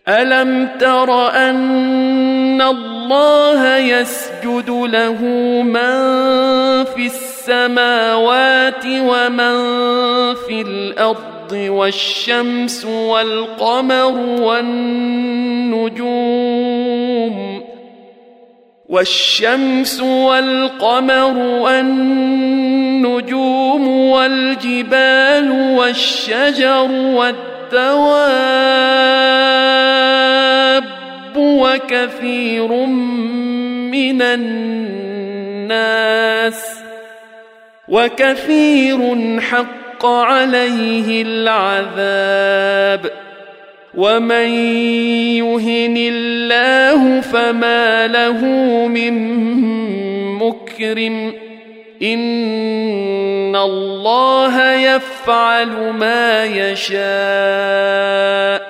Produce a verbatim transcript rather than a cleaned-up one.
ألم تر أن الله يسجد له من في السماوات ومن في الأرض والشمس والقمر والنجوم والشمس والقمر والنجوم والجبال والشجر والدواب وكثير من الناس وكثير حق عليه العذاب ومن يهن الله فما له من مكرم إن الله يفعل ما يشاء